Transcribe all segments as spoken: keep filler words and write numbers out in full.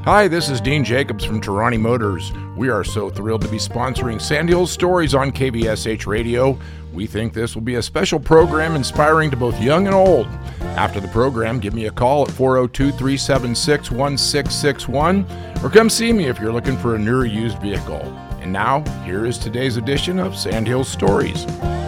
Hi, this is Dean Jacobs from Tarani Motors. We are so thrilled to be sponsoring Sand Hills Stories on K V S H Radio. We think this will be a special program inspiring to both young and old. After the program, give me a call at four oh two, three seven six, one six six one or come see me if you're looking for a new or used vehicle. And now, here is today's edition of Sand Hills Stories.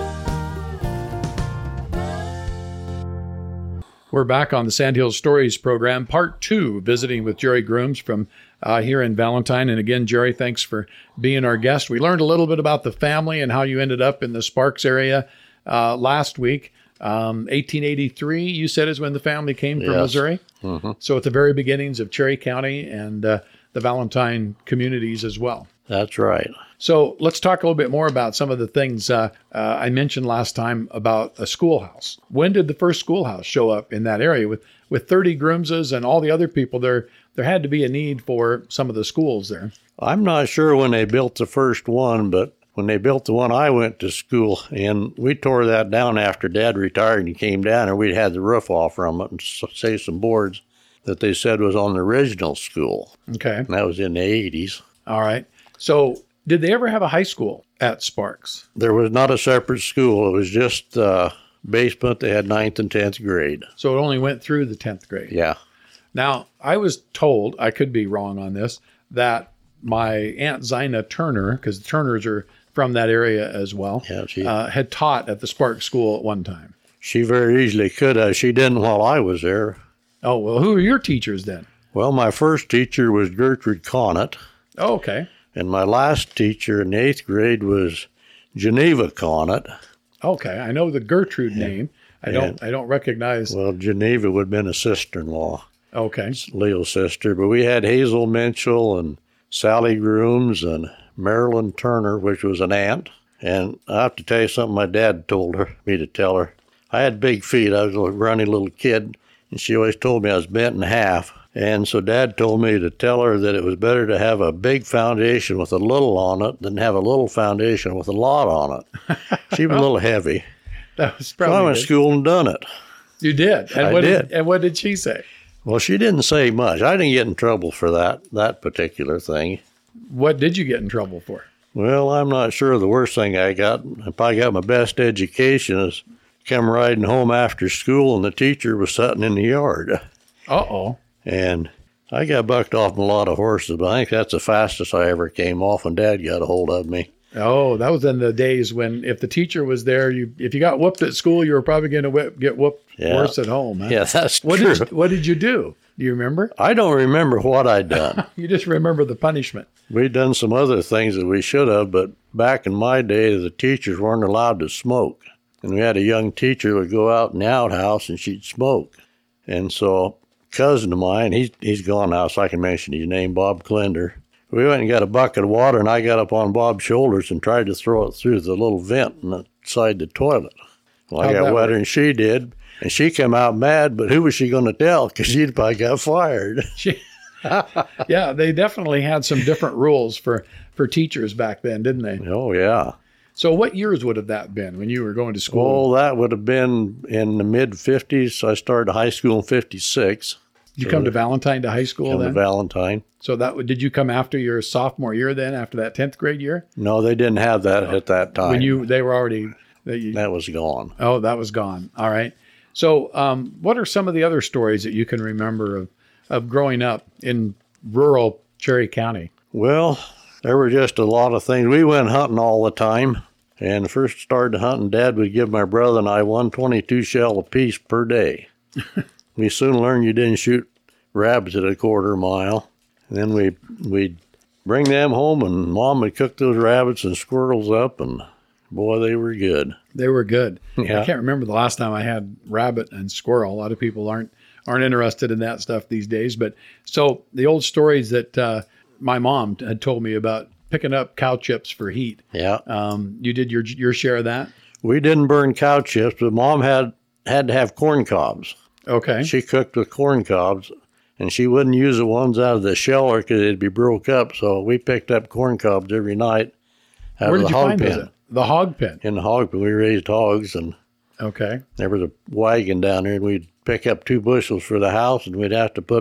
We're back on the Sand Hills Stories program, part two, visiting with Jerry Grooms from uh, here in Valentine. And again, Jerry, thanks for being our guest. We learned a little bit about the family and how you ended up in the Sparks area uh, last week. Um, eighteen eighty-three, you said, is when the family came from Yes. Missouri. Mm-hmm. So at the very beginnings of Cherry County and uh, the Valentine communities as well. That's right. So let's talk a little bit more about some of the things uh, uh, I mentioned last time about a schoolhouse. When did the first schoolhouse show up in that area? With with thirty Groomses and all the other people there, there had to be a need for some of the schools there. I'm not sure when they built the first one, but when they built the one I went to school in, we tore that down after Dad retired and he came down, and we'd had the roof off from it and saved some boards that they said was on the original school. Okay. And that was in the eighties. All right. So did they ever have a high school at Sparks? There was not a separate school. It was just uh, basement. They had ninth and tenth grade. So it only went through the tenth grade. Yeah. Now, I was told, I could be wrong on this, that my Aunt Zina Turner, because the Turners are from that area as well, Yeah, she, uh, had taught at the Sparks School at one time. she very easily could have. She didn't while I was there. Oh, well, who are your teachers then? Well, my first teacher was Gertrude Conant. Oh, okay. And my last teacher in the eighth grade was Geneva Conant. Okay, I know the Gertrude name. I don't. I don't recognize. Well, Geneva would have been a sister-in-law, Okay. Leo's sister. But we had Hazel Minchell and Sally Grooms and Marilyn Turner, which was an aunt. And I have to tell you something my dad told her, me to tell her. I had big feet. I was a runny little kid, and she always told me I was bent in half. And so Dad told me to tell her that it was better to have a big foundation with a little on it than have a little foundation with a lot on it. She was a little heavy. That was So probably I went good. to school and done it. You did. And I what did. And what did she say? Well, she didn't say much. I didn't get in trouble for that, that particular thing. What did you get in trouble for? Well, I'm not sure. The worst thing I got, I probably got my best education, is come riding home after school and the teacher was sitting in the yard. Uh-oh. And I got bucked off a lot of horses, but I think that's the fastest I ever came off when Dad got a hold of me. Oh, that was in the days when if the teacher was there, you if you got whooped at school, you were probably going to whip, get whooped Yeah. worse at home. Huh? Yeah, that's What true. did you, What did you do? Do you remember? I don't remember what I'd done. You just remember the punishment. We'd done some other things that we should have, but back in my day, the teachers weren't allowed to smoke. And we had a young teacher who would go out in the outhouse and she'd smoke. And so a cousin of mine, he's, he's gone now, so I can mention his name, Bob Klinder. We went and got a bucket of water, and I got up on Bob's shoulders and tried to throw it through the little vent inside the toilet. Well, I How'd got that wetter work? than she did, and she came out mad, but who was she going to tell? Because she'd probably got fired. Yeah, they definitely had some different rules for, for teachers back then, didn't they? Oh, yeah. So what years would have that been when you were going to school? Well, that would have been in the mid-fifties. I started high school in fifty-six. Did you come to Valentine to high school Come to then? Valentine. So that would- did you come after your sophomore year then, after that tenth grade year? No, they didn't have that at that time. When you they were already that you, That was gone. oh that was gone. All right. So um, what are some of the other stories that you can remember of of growing up in rural Cherry County? Well, there were just a lot of things. We went hunting all the time. And first started hunting, Dad would give my brother and I one twenty-two shell apiece per day. We soon learned you didn't shoot rabbits at a quarter mile. And then we, we'd bring them home, and Mom would cook those rabbits and squirrels up, and boy, they were good. They were good. Yeah. I can't remember the last time I had rabbit and squirrel. A lot of people aren't aren't interested in that stuff these days. But so the old stories that uh, my mom had told me about picking up cow chips for heat. Yeah. Um, you did your your share of that? We didn't burn cow chips, but Mom had, had to have corn cobs. Okay. She cooked with corn cobs, and she wouldn't use the ones out of the sheller because it'd be broke up. So we picked up corn cobs every night out Where of did the you hog find pen. those? The hog pen. In the hog pen, we raised hogs, and Okay. there was a wagon down there, and we'd pick up two bushels for the house, and we'd have to put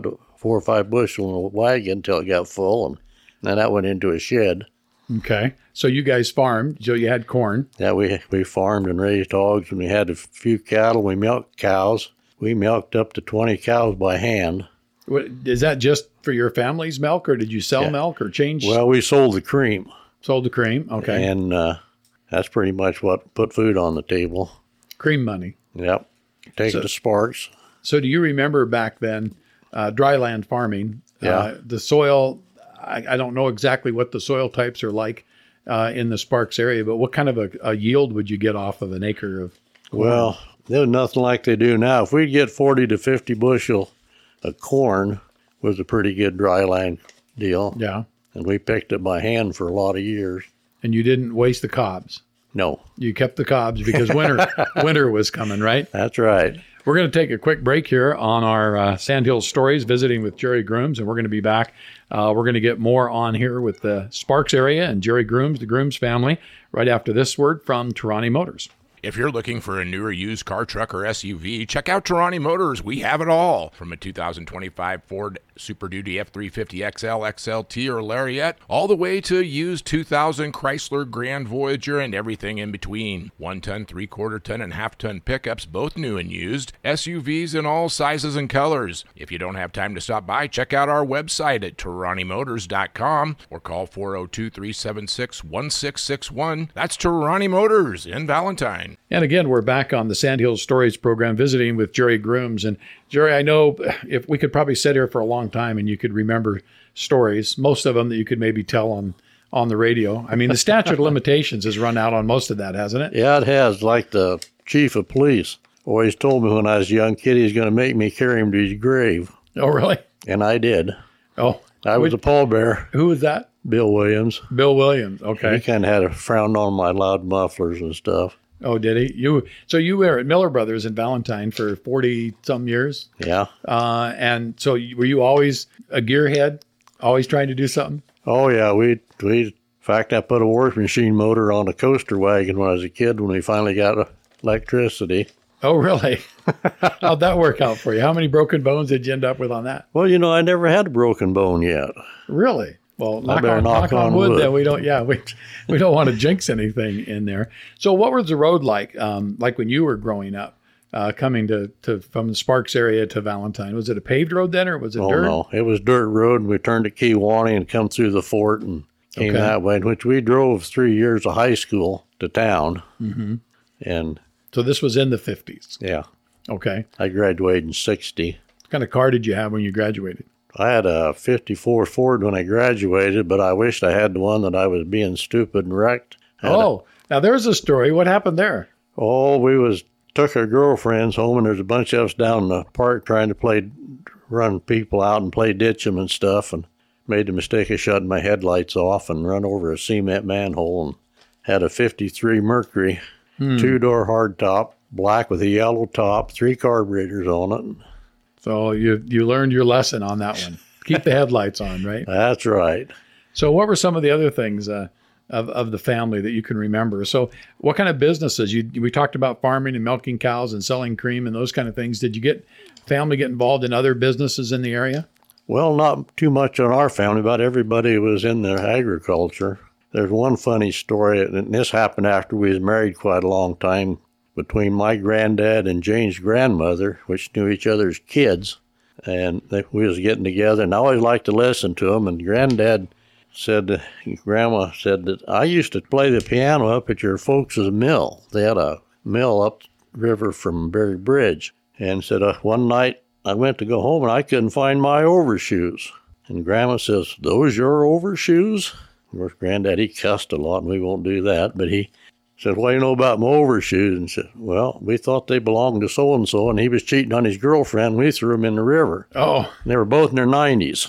four or five bushel in a wagon until it got full, and then that went into a shed. Okay. So you guys farmed, so you had corn. Yeah, we we farmed and raised hogs, and we had a few cattle. We milked cows. We milked up to twenty cows by hand. What, is that just for your family's milk, or did you sell Yeah. milk or change? Well, we sold the cream. Sold the cream. Okay. And uh, that's pretty much what put food on the table. Cream money. Yep. Take So- it to Sparks. So do you remember back then, uh, dry land farming? Yeah. Uh, the soil, I, I don't know exactly what the soil types are like uh, in the Sparks area, but what kind of a, a yield would you get off of an acre of corn? Well, there was nothing like they do now. If we'd get forty to fifty bushel of corn, was a pretty good dry land deal. Yeah. And we picked it by hand for a lot of years. And you didn't waste the cobs. No, You kept the cobs because winter winter was coming, right? that's right. We're going to take a quick break here on our uh, Sandhills Stories, visiting with Jerry Grooms, and we're going to be back. Uh, we're going to get more on here with the Sparks area and Jerry Grooms, the Grooms family, right after this word from Tarani Motors. If you're looking for a newer used car, truck, or S U V, check out Tarani Motors. We have it all. From a two thousand twenty-five Ford Super Duty F three fifty X L, X L T, or Lariat, all the way to a used two thousand Chrysler Grand Voyager and everything in between. One-ton, three-quarter ton, and half-ton pickups, both new and used. S U Vs in all sizes and colors. If you don't have time to stop by, check out our website at Tarani Motors dot com or call four oh two, three seven six, one six six one. That's Tarani Motors in Valentine. And again, we're back on the Sandhills Stories program, visiting with Jerry Grooms. And Jerry, I know if we could probably sit here for a long time and you could remember stories, most of them that you could maybe tell on, on the radio. I mean, the statute of limitations has run out on most of that, hasn't it? Yeah, it has. Like the chief of police always told me when I was a young kid, he's going to make me carry him to his grave. Oh, really? And I did. Oh, I was Which- a pallbearer, who was that? Bill Williams. Bill Williams. He Okay. kind of had a frown on my loud mufflers and stuff. Oh, did he? You so you were at Miller Brothers in Valentine for forty some years, Yeah. uh, and so you- were you always a gearhead, always trying to do something? Oh, yeah. We, we, in fact, I put a washing machine motor on a coaster wagon when I was a kid when we finally got electricity. Oh, really? How'd that work out for you? How many broken bones did you end up with on that? Well, you know, I never had a broken bone yet. Really? Well, knock better on, knock knock on on wood. wood. Then we don't. Yeah, we we don't want to jinx anything in there. So, what was the road like? Um, like when you were growing up, uh, coming to, to from the Sparks area to Valentine, was it a paved road then, or was it Oh, dirt? no. It was dirt road, and we turned to Kewanee and come through the fort and came Okay. that way, which we drove three years of high school to town. Mm-hmm. And, So this was in the fifties. yeah, Okay. I graduated in sixty. What kind of car did you have when you graduated? I had a fifty-four Ford when I graduated, but I wished I had the one that I was being stupid and wrecked. Had a- Oh, now there's a story. What happened there? Oh, we was took our girlfriends home, and there's a bunch of us down in the park trying to play, run people out and play ditch them and stuff, and made the mistake of shutting my headlights off and run over a cement manhole, and had a fifty-three Mercury, two-door hardtop, black with a yellow top, three carburetors on it. So you you learned your lesson on that one. Keep the headlights on, right? That's right. So what were some of the other things uh, of of the family that you can remember? So what kind of businesses? You we talked about farming and milking cows and selling cream and those kind of things. Did you get family get involved in other businesses in the area? Well, not too much on our family, but everybody was in the agriculture. There's one funny story, and this happened after we was married quite a long time, between my granddad and Jane's grandmother, which knew each other's kids. And they, we was getting together, and I always liked to listen to them. And Granddad said, Grandma said that I used to play the piano up at your folks' mill. They had a mill up river from Berry Bridge. And said, uh, one night I went to go home, and I couldn't find my overshoes. And Grandma says, those your overshoes? Of course, Granddad, he cussed a lot, and we won't do that. But he said, what do you know about my overshoes? And said, well, we thought they belonged to so-and-so, and he was cheating on his girlfriend. We threw them in the river. Oh, And they were both in their nineties.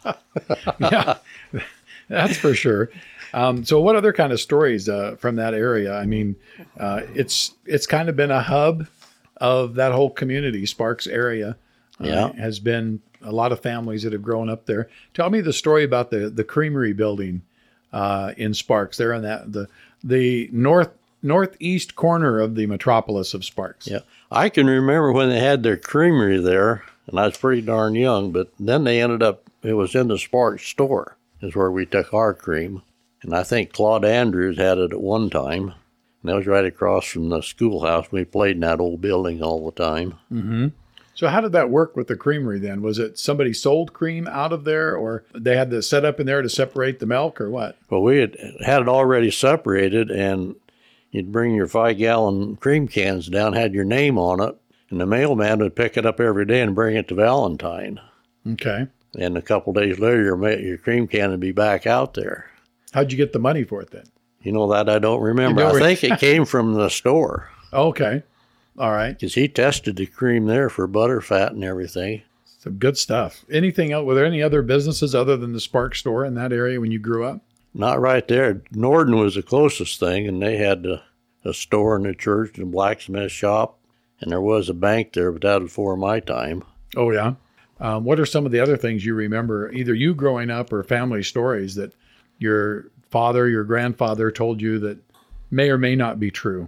yeah, that's for sure. Um, so what other kind of stories uh, from that area? I mean, uh, it's it's kind of been a hub of that whole community, Sparks area. Uh, Yeah. has been a lot of families that have grown up there. Tell me the story about the the creamery building uh, in Sparks. There in that the the north northeast corner of the metropolis of Sparks. Yeah. I can remember when they had their creamery there, and I was pretty darn young. But then they ended up, it was in the Sparks store is where we took our cream. And I think Claude Andrews had it at one time. And that was right across from the schoolhouse. We played in that old building all the time. Mm-hmm. So how did that work with the creamery then? Was it somebody sold cream out of there, or they had the setup in there to separate the milk, or what? Well, we had had it already separated, and you'd bring your five-gallon cream cans down, had your name on it, and the mailman would pick it up every day and bring it to Valentine. Okay. And a couple days later, your, your cream can would be back out there. How'd you get the money for it then? You know, that I don't remember. Don't I re- think it came from the store. Okay. All right. Because he tested the cream there for butter fat and everything. Some good stuff. Anything else? Were there any other businesses other than the Spark store in that area when you grew up? Not right there. Norden was the closest thing, and they had a, a store and a church and a blacksmith shop, and there was a bank there, but that was before my time. Oh, yeah. Um, what are some of the other things you remember, either you growing up or family stories that your father, your grandfather told you that may or may not be true?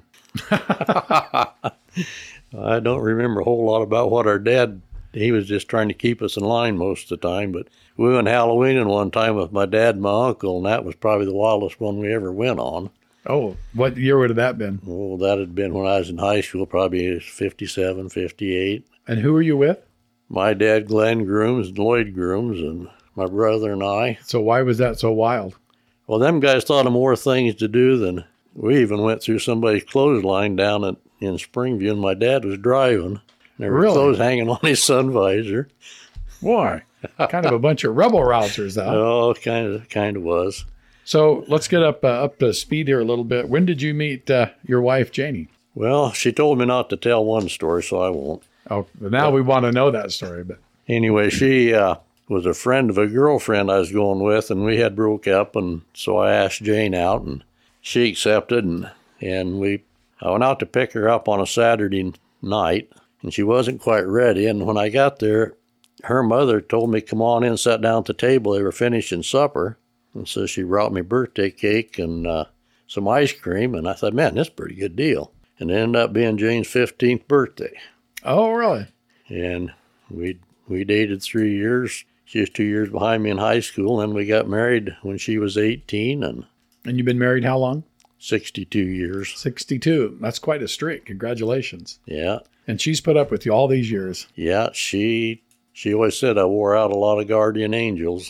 I don't remember a whole lot about what our dad, he was just trying to keep us in line most of the time, but we went Halloweening one time with my dad and my uncle, and that was probably the wildest one we ever went on. Oh, what year would have that been? Well, that had been when I was in high school, probably fifty-seven, fifty-eight. And who were you with? My dad, Glenn Grooms, and Lloyd Grooms, and my brother and I. So why was that so wild? Well, them guys thought of more things to do than we even went through somebody's clothesline down at, in Springview, and my dad was driving. There were Really? clothes hanging on his sun visor. Why? Kind of a bunch of rebel rousers, though. Oh, kind of, kind of was. So let's get up uh, up to speed here a little bit. When did you meet uh, your wife, Janie? Well, she told me not to tell one story, so I won't. Oh, now we want to know that story. But anyway, she uh, was a friend of a girlfriend I was going with, and we had broke up, and so I asked Jane out, and she accepted, and and we I went out to pick her up on a Saturday night, and she wasn't quite ready. And when I got there, her mother told me, come on in, sat down at the table. They were finishing supper. And so she brought me birthday cake and uh, some ice cream. And I thought, man, that's a pretty good deal. And it ended up being Jane's fifteenth birthday. Oh, really? And we we dated three years. She was two years behind me in high school. And we got married when she was eighteen. And, and you've been married how long? sixty-two years. sixty-two. That's quite a streak. Congratulations. Yeah. And she's put up with you all these years. Yeah, she she always said I wore out a lot of guardian angels.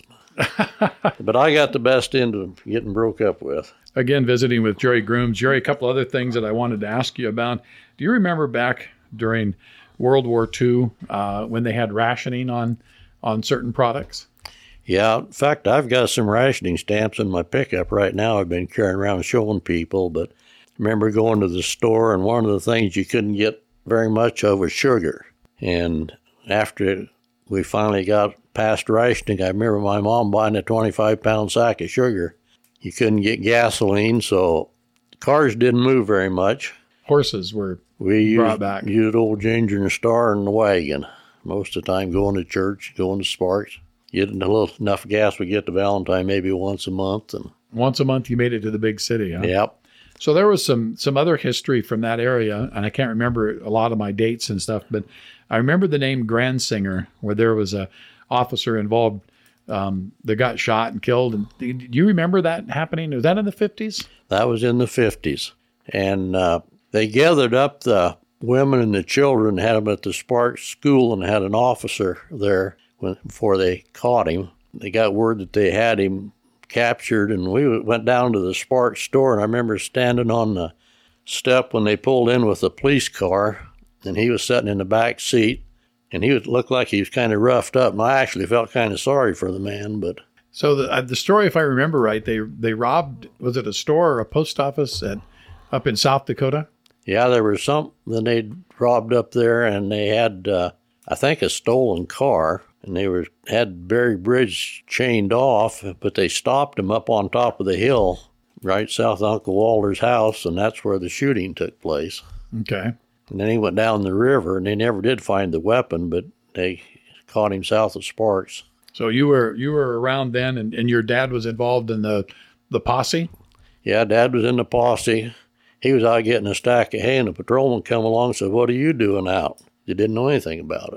But I got the best end of getting broke up with. Again, visiting with Jerry Grooms. Jerry, a couple other things that I wanted to ask you about. Do you remember back during World War Two uh, when they had rationing on, on certain products? Yeah, in fact, I've got some rationing stamps in my pickup right now. I've been carrying around showing people, but I remember going to the store, and one of the things you couldn't get very much of was sugar. And after we finally got past rationing, I remember my mom buying a twenty-five pound sack of sugar. You couldn't get gasoline, so cars didn't move very much. Horses were we brought used, back. used old Ginger and Star in the wagon. Most of the time going to church, going to Sparks. Getting a little enough gas we get to Valentine maybe once a month. And once a month you made it to the big city, huh? Yep. So there was some some other history from that area, and I can't remember a lot of my dates and stuff, but I remember the name Gransinger, where there was a officer involved um, that got shot and killed. And do you remember that happening? Was that in the fifties? That was in the fifties. And uh, they gathered up the women and the children, had them at the Sparks school, and had an officer there when, before they caught him. They got word that they had him captured, and we went down to the Sparks store, and I remember standing on the step when they pulled in with the police car, and he was sitting in the back seat, and he was, looked like he was kind of roughed up, and I actually felt kind of sorry for the man. But so the, uh, the story, if I remember right, they they robbed, was it a store or a post office at up in South Dakota? Yeah, there was something they'd robbed up there, and they had, uh, I think, a stolen car. And they were had Berry Bridge chained off, but they stopped him up on top of the hill right south of Uncle Walter's house, and that's where the shooting took place. Okay. And then he went down the river, and they never did find the weapon, but they caught him south of Sparks. So you were you were around then, and, and your dad was involved in the, the posse? Yeah, Dad was in the posse. He was out getting a stack of hay, and a patrolman come along and said, "What are you doing out?" They didn't know anything about it.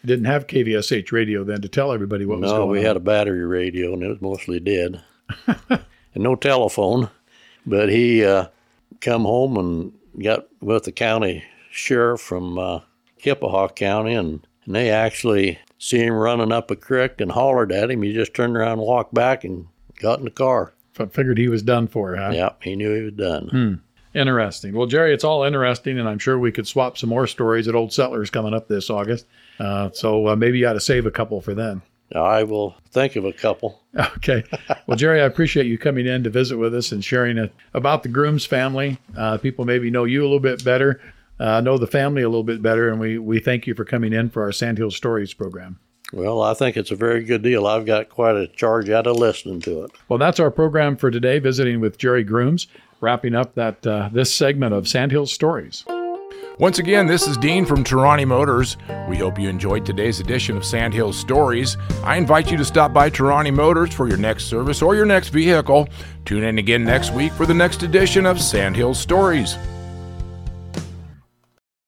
didn't have K V S H radio then to tell everybody what was going No, on. we had a battery radio, and it was mostly dead. And no telephone. But he uh, come home and got with the county sheriff from uh, Kippahaw County, and, and they actually see him running up a creek and hollered at him. He just turned around and walked back and got in the car. F- figured he was done for, huh? Yep, he knew he was done. Hmm. Interesting. Well, Jerry, it's all interesting, and I'm sure we could swap some more stories at Old Settlers coming up this August. Uh, so uh, maybe you ought to save a couple for then. I will think of a couple. Okay. Well, Jerry, I appreciate you coming in to visit with us and sharing it about the Grooms family. Uh, people maybe know you a little bit better, uh, know the family a little bit better, and we, we thank you for coming in for our Sandhill Stories program. Well, I think it's a very good deal. I've got quite a charge out of listening to it. Well, that's our program for today, visiting with Jerry Grooms, wrapping up that uh, this segment of Sandhill Stories. Once again, this is Dean from Trani Motors. We hope you enjoyed today's edition of Sandhill Stories. I invite you to stop by Trani Motors for your next service or your next vehicle. Tune in again next week for the next edition of Sandhill Stories.